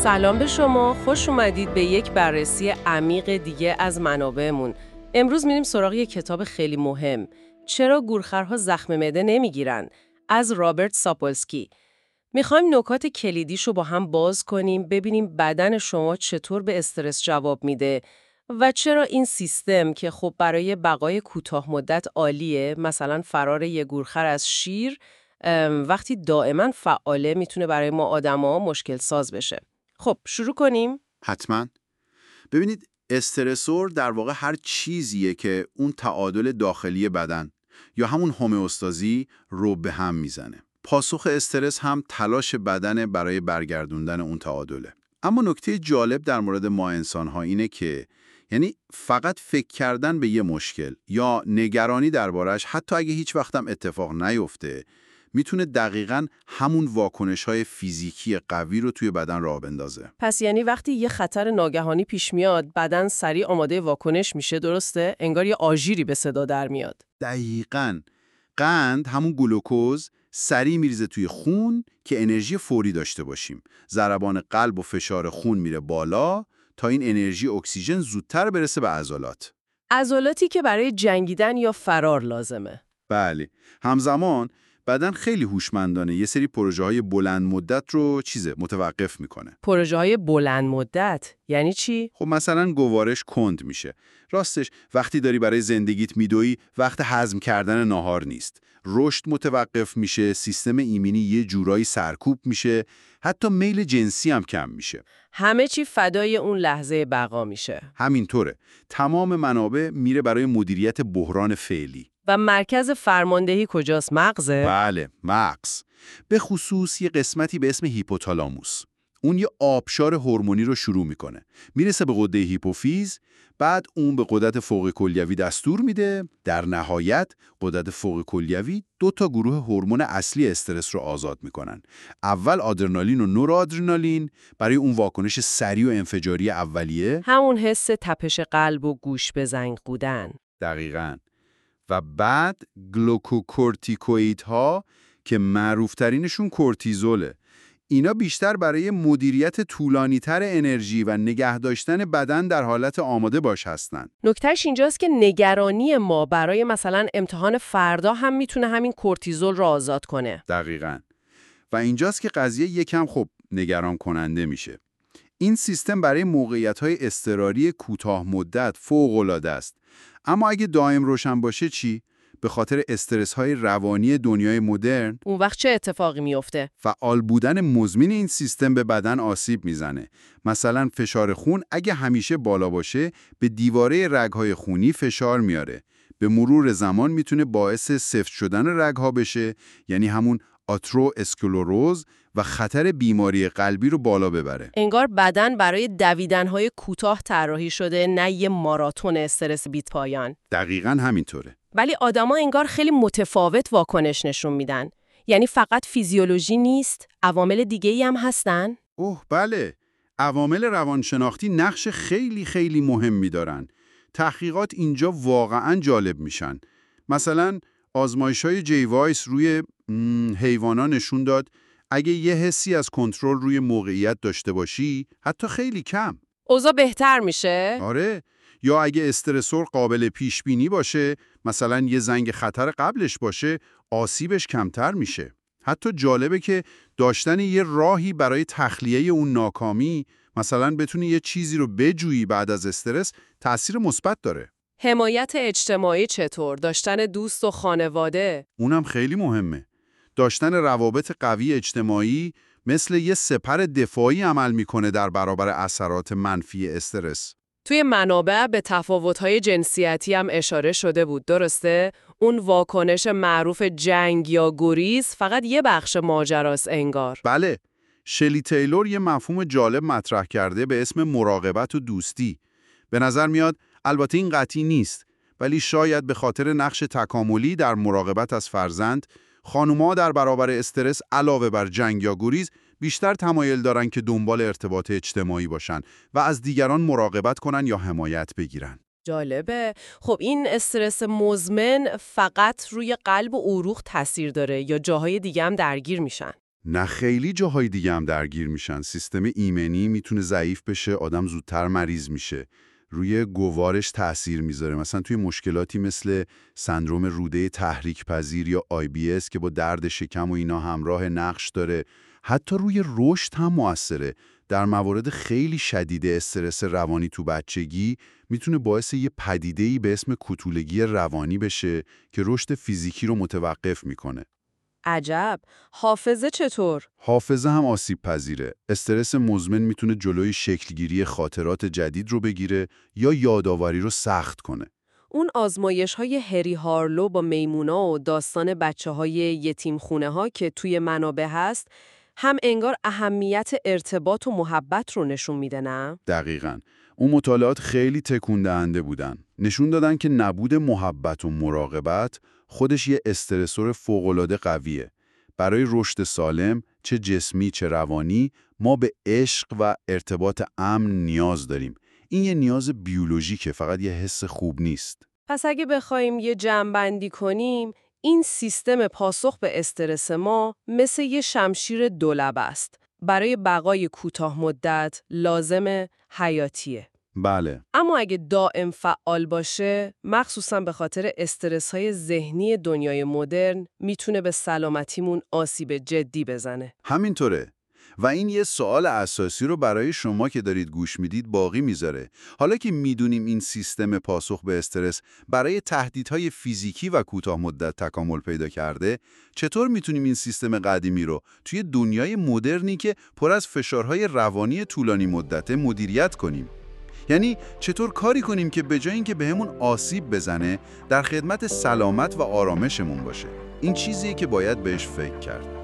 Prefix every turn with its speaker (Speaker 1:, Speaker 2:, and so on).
Speaker 1: سلام به شما، خوش اومدید به یک بررسی عمیق دیگه از منابعمون. امروز میریم سراغ یک کتاب خیلی مهم، چرا گورخرها زخم معده نمیگیرن؟ از رابرت ساپولسکی. میخوایم نکات کلیدیشو با هم باز کنیم، ببینیم بدن شما چطور به استرس جواب میده و چرا این سیستم که خب برای بقای کوتاه مدت عالیه، مثلا فرار یک گورخر از شیر، وقتی دائما فعاله میتونه برای ما آدما مشکل ساز بشه. خب شروع کنیم؟
Speaker 2: حتما. ببینید، استرسور در واقع هر چیزیه که اون تعادل داخلی بدن یا همون هومئوستازی رو به هم میزنه. پاسخ استرس هم تلاش بدن برای برگردوندن اون تعادله. اما نکته جالب در مورد ما انسان‌ها اینه که یعنی فقط فکر کردن به یه مشکل یا نگرانی دربارش، حتی اگه هیچ وقتم اتفاق نیفته، میتونه دقیقاً همون واکنش‌های فیزیکی قوی رو توی بدن راه بندازه.
Speaker 1: پس یعنی وقتی یه خطر ناگهانی پیش میاد، بدن سریع آماده واکنش میشه، درسته؟ انگار یه آژیری به صدا در میاد.
Speaker 2: دقیقاً. قند، همون گلوکوز، سریع میریزه توی خون که انرژی فوری داشته باشیم. ضربان قلب و فشار خون میره بالا تا این انرژی اکسیژن زودتر برسه به عضلات.
Speaker 1: عضلاتی که برای جنگیدن یا فرار لازمه.
Speaker 2: بله. همزمان بدن خیلی هوشمندانه یه سری پروژه‌های بلند مدت رو متوقف میکنه.
Speaker 1: پروژه‌های بلند مدت یعنی چی؟
Speaker 2: خب مثلا گوارش کند میشه. راستش وقتی داری برای زندگیت میدوی، وقت هضم کردن ناهار نیست. رشد متوقف میشه، سیستم ایمنی یه جورایی سرکوب میشه، حتی میل جنسی هم کم میشه.
Speaker 1: همه چی فدای اون لحظه بقا میشه.
Speaker 2: همینطوره. تمام منابع میره برای مدیریت بحران فعلی.
Speaker 1: و مرکز فرماندهی کجاست؟ مغزه؟
Speaker 2: بله، مغز. به خصوص یه قسمتی به اسم هیپوتالاموس. اون یه آبشار هورمونی رو شروع میکنه. میرسه به غده هیپوفیز، بعد اون به غدد فوق کلیوی دستور میده. در نهایت غدد فوق کلیوی 2 گروه هورمون اصلی استرس رو آزاد میکنن. اول آدرنالین و نورادرنالین برای اون واکنش سریع و انفجاری اولیه.
Speaker 1: همون حس تپش قلب و گوش به زنگ بودن.
Speaker 2: دقیقاً. و بعد گلوکوکورتیکوئیدها که معروفترینشون کورتیزوله. اینا بیشتر برای مدیریت طولانی‌تر انرژی و نگه داشتن بدن در حالت آماده باش هستن.
Speaker 1: نکتهش اینجاست که نگرانی ما برای مثلا امتحان فردا هم میتونه همین کورتیزول رو آزاد کنه.
Speaker 2: دقیقاً. و اینجاست که قضیه یکم نگران کننده میشه. این سیستم برای موقعیت‌های اضطراری کوتاه مدت فوق‌العاده است. اما اگه دائم روشن باشه چی؟ به خاطر استرس‌های روانی دنیای مدرن،
Speaker 1: اون وقت چه اتفاقی میفته؟
Speaker 2: فعال بودن مزمن این سیستم به بدن آسیب میزنه. مثلا فشار خون اگه همیشه بالا باشه، به دیواره رگ‌های خونی فشار میاره. به مرور زمان میتونه باعث سفت شدن رگ‌ها بشه، یعنی همون آترواسکلروز، و خطر بیماری قلبی رو بالا ببره.
Speaker 1: انگار بدن برای دویدن‌های کوتاه طراحی شده، نه یه ماراتون استرس بیت پایان.
Speaker 2: دقیقاً همینطوره.
Speaker 1: ولی آدما انگار خیلی متفاوت واکنش نشون میدن. یعنی فقط فیزیولوژی نیست، عوامل دیگه‌ای هم هستن؟
Speaker 2: اوه بله، عوامل روانشناختی نقش خیلی خیلی مهمی دارن. تحقیقات اینجا واقعاً جالب میشن. مثلا آزمایش‌های جی وایس روی حیوانات نشون داد اگه یه حسی از کنترل روی موقعیت داشته باشی، حتی خیلی کم،
Speaker 1: اوضاع بهتر میشه؟
Speaker 2: آره. یا اگه استرسور قابل پیش بینی باشه، مثلا یه زنگ خطر قبلش باشه، آسیبش کمتر میشه. حتی جالبه که داشتن یه راهی برای تخلیه اون ناکامی، مثلا بتونی یه چیزی رو بجویی بعد از استرس، تأثیر مثبت داره.
Speaker 1: حمایت اجتماعی چطور؟ داشتن دوست و خانواده؟
Speaker 2: اونم خیلی مهمه. داشتن روابط قوی اجتماعی مثل یه سپر دفاعی عمل میکنه در برابر اثرات منفی استرس.
Speaker 1: توی منابع به تفاوت‌های جنسیتی هم اشاره شده بود، درسته؟ اون واکنش معروف جنگ یا گریز فقط یه بخش ماجراست انگار.
Speaker 2: بله، شلی تیلور یه مفهوم جالب مطرح کرده به اسم مراقبت و دوستی. به نظر میاد البته این قطعی نیست، ولی شاید به خاطر نقش تکاملی در مراقبت از فرزند، خانوما در برابر استرس علاوه بر جنگ یا گریز بیشتر تمایل دارن که دنبال ارتباط اجتماعی باشن و از دیگران مراقبت کنن یا حمایت بگیرن.
Speaker 1: جالبه. خب این استرس مزمن فقط روی قلب و عروق تاثیر داره یا جاهای دیگه هم درگیر میشن؟
Speaker 2: نه خیلی جاهای دیگه هم درگیر میشن. سیستم ایمنی میتونه ضعیف بشه، آدم زودتر مریض میشه. روی گوارش تأثیر میذاره. مثلا توی مشکلاتی مثل سندروم روده تحریک پذیر یا IBS که با درد شکم و اینا همراه نقش داره. حتی روی رشد هم مؤثره. در موارد خیلی شدید استرس روانی تو بچگی میتونه باعث یه پدیده‌ای به اسم کتولگی روانی بشه که رشد فیزیکی رو متوقف میکنه.
Speaker 1: عجب. حافظه چطور؟
Speaker 2: حافظه هم آسیب پذیره. استرس مزمن میتونه جلوی شکلگیری خاطرات جدید رو بگیره یا یادآوری رو سخت کنه.
Speaker 1: اون آزمایش‌های هری هارلو با میمونا و داستان بچه‌های یتیم خونه ها که توی منابع هست، هم انگار اهمیت ارتباط و محبت رو نشون میده، نه؟
Speaker 2: دقیقاً. اون مطالعات خیلی تکون دهنده بودن. نشون دادن که نبود محبت و مراقبت خودش یه استرسور فوق‌العاده قویه. برای رشد سالم، چه جسمی چه روانی، ما به عشق و ارتباط امن نیاز داریم. این یه نیاز بیولوژیکه، فقط یه حس خوب نیست.
Speaker 1: پس اگه بخوایم یه جمع‌بندی کنیم، این سیستم پاسخ به استرس ما مثل یه شمشیر دولبه است. برای بقای کوتاه مدت لازم حیاتیه.
Speaker 2: بله.
Speaker 1: اما اگه دائم فعال باشه، مخصوصاً به خاطر استرس‌های ذهنی دنیای مدرن، میتونه به سلامتیمون آسیب جدی بزنه.
Speaker 2: همینطوره. و این یه سوال اساسی رو برای شما که دارید گوش میدید باقی میذاره. حالا که میدونیم این سیستم پاسخ به استرس برای تهدیدهای فیزیکی و کوتاه مدت تکامل پیدا کرده، چطور میتونیم این سیستم قدیمی رو توی دنیای مدرنی که پر از فشارهای روانی طولانی مدته مدیریت کنیم؟ یعنی چطور کاری کنیم که به جای اینکه بهمون آسیب بزنه، در خدمت سلامت و آرامشمون باشه؟ این چیزیه که باید بهش فکر کرد.